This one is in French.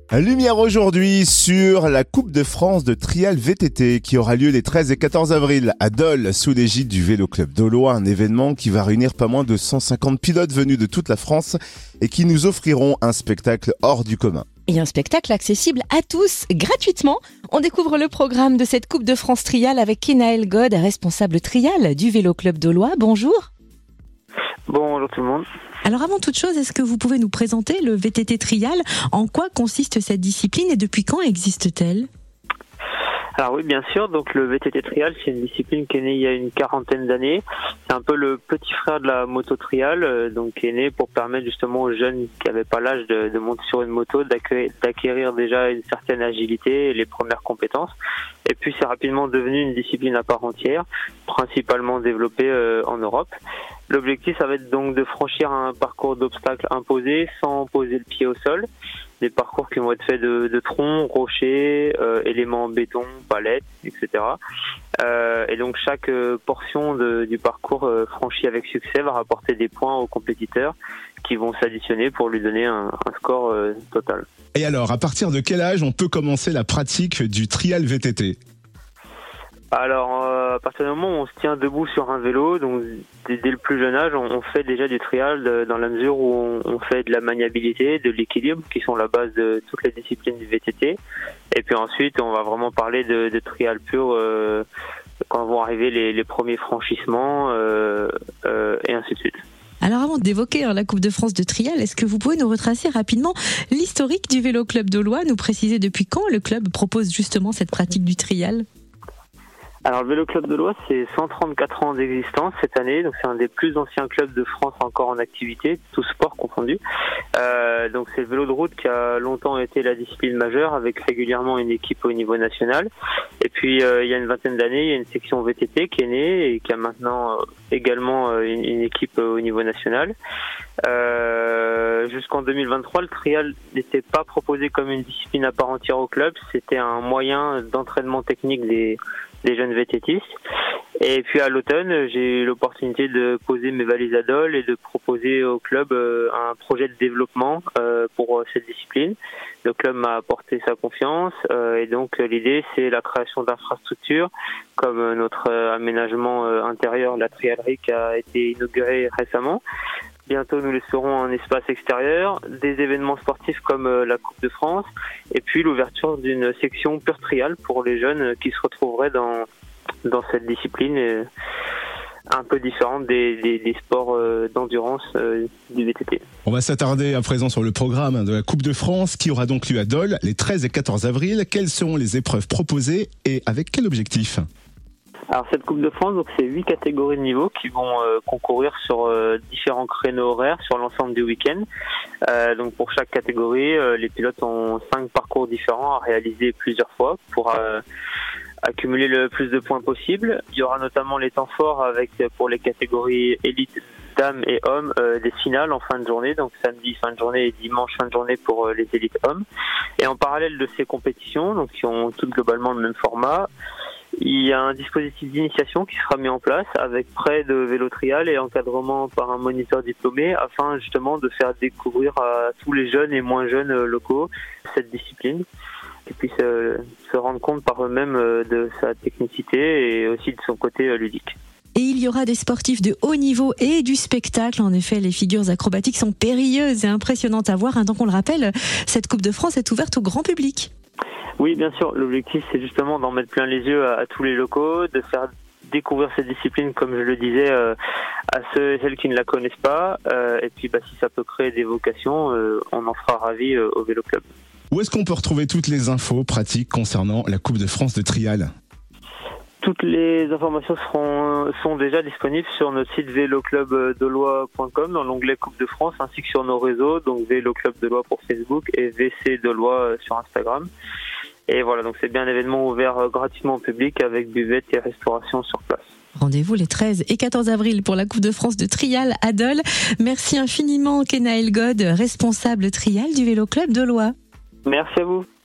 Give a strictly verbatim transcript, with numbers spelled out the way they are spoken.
Lumière aujourd'hui sur la Coupe de France de trial V T T qui aura lieu les treize et quatorze avril à Dole sous l'égide du Vélo Club Dolois, un événement qui va réunir pas moins de cent cinquante pilotes venus de toute la France et qui nous offriront un spectacle hors du commun. Et un spectacle accessible à tous, gratuitement. On découvre le programme de cette Coupe de France trial avec Kenaël God, responsable trial du Vélo Club Dolois. Bonjour. Bonjour tout le monde. Alors avant toute chose, est-ce que vous pouvez nous présenter le V T T trial? En quoi consiste cette discipline et depuis quand existe-t-elle? Alors oui, bien sûr. Donc le V T T trial, c'est une discipline qui est née il y a une quarantaine d'années. C'est un peu le petit frère de la moto trial, euh, donc qui est né pour permettre justement aux jeunes qui n'avaient pas l'âge de, de monter sur une moto d'acquérir, d'acquérir déjà une certaine agilité et les premières compétences. Et puis c'est rapidement devenu une discipline à part entière, principalement développée euh, en Europe. L'objectif, ça va être donc de franchir un parcours d'obstacles imposés sans poser le pied au sol. Des parcours qui vont être faits de, de troncs, rochers, euh, éléments en béton, palettes, et cetera. Euh, et donc chaque euh, portion de, du parcours euh, franchi avec succès va rapporter des points aux compétiteurs qui vont s'additionner pour lui donner un, un score euh, total. Et alors, à partir de quel âge on peut commencer la pratique du trial V T T ? Alors, euh, à partir du moment où on se tient debout sur un vélo, donc dès, dès le plus jeune âge, on, on fait déjà du trial de, dans la mesure où on, on fait de la maniabilité, de l'équilibre, qui sont la base de toutes les disciplines du V T T. Et puis ensuite, on va vraiment parler de, de trial pur euh, quand vont arriver les, les premiers franchissements euh, euh, et ainsi de suite. Alors avant d'évoquer hein, la Coupe de France de trial, est-ce que vous pouvez nous retracer rapidement l'historique du Vélo Club Dolois, nous préciser depuis quand le club propose justement cette pratique du trial ? Alors le Vélo Club Dolois, c'est cent trente-quatre ans d'existence cette année, donc c'est un des plus anciens clubs de France encore en activité, tous sports confondus. Euh, donc c'est le vélo de route qui a longtemps été la discipline majeure, avec régulièrement une équipe au niveau national. Et puis euh, il y a une vingtaine d'années, il y a une section V T T qui est née et qui a maintenant euh, également euh, une, une équipe euh, au niveau national. Euh, jusqu'en deux mille vingt-trois, le trial n'était pas proposé comme une discipline à part entière au club, c'était un moyen d'entraînement technique des des jeunes VTTistes. Et puis à l'automne, j'ai eu l'opportunité de poser mes valises à Dole et de proposer au club euh, un projet de développement euh, pour euh, cette discipline. Le club m'a apporté sa confiance euh, et donc euh, l'idée, c'est la création d'infrastructures comme euh, notre euh, aménagement euh, intérieur, la trialerie qui a été inaugurée récemment. Bientôt, nous laisserons un espace extérieur, des événements sportifs comme euh, la Coupe de France, et puis l'ouverture d'une section pure trial pour les jeunes qui se retrouveraient dans dans cette discipline euh, un peu différente des, des, des sports euh, d'endurance euh, du V T T. On va s'attarder à présent sur le programme de la Coupe de France qui aura donc lieu à Dole les treize et quatorze avril. Quelles seront les épreuves proposées et avec quel objectif ? Alors cette Coupe de France, donc c'est huit catégories de niveau qui vont euh, concourir sur euh, différents créneaux horaires sur l'ensemble du week-end. Euh, donc pour chaque catégorie, euh, les pilotes ont cinq parcours différents à réaliser plusieurs fois pour euh, accumuler le plus de points possible. Il y aura notamment les temps forts avec pour les catégories élite, dames et hommes euh, des finales en fin de journée, donc samedi fin de journée et dimanche fin de journée pour euh, les élites hommes. Et en parallèle de ces compétitions, donc qui ont toutes globalement le même format, il y a un dispositif d'initiation qui sera mis en place avec prêt de vélo trial et encadrement par un moniteur diplômé afin justement de faire découvrir à tous les jeunes et moins jeunes locaux cette discipline et puis se, se rendre compte par eux-mêmes de sa technicité et aussi de son côté ludique. Et il y aura des sportifs de haut niveau et du spectacle. En effet, les figures acrobatiques sont périlleuses et impressionnantes à voir. Donc on le rappelle, cette Coupe de France est ouverte au grand public. Oui, bien sûr. L'objectif, c'est justement d'en mettre plein les yeux à, à tous les locaux, de faire découvrir cette discipline, comme je le disais, euh, à ceux et celles qui ne la connaissent pas. Euh, et puis, bah, si ça peut créer des vocations, euh, on en fera ravi euh, au Vélo Club. Où est-ce qu'on peut retrouver toutes les infos pratiques concernant la Coupe de France de trial ? Toutes les informations seront, sont déjà disponibles sur notre site vélo club dolois point com dans l'onglet Coupe de France ainsi que sur nos réseaux, donc Vélo Club Dolois pour Facebook et V C Dolois sur Instagram. Et voilà, donc c'est bien un événement ouvert gratuitement au public avec buvette et restauration sur place. Rendez-vous les treize et quatorze avril pour la Coupe de France de trial à Dole. Merci infiniment Kenaël God, responsable trial du Vélo Club Dolois. Merci à vous.